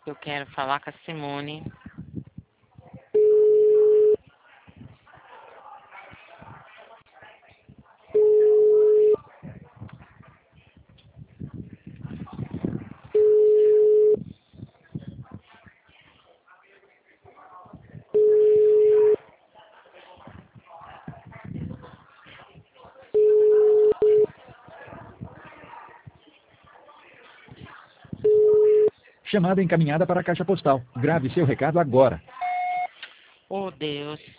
Eu quero falar com a Simone. Chamada encaminhada para a caixa postal. Grave seu recado agora. Oh, Deus.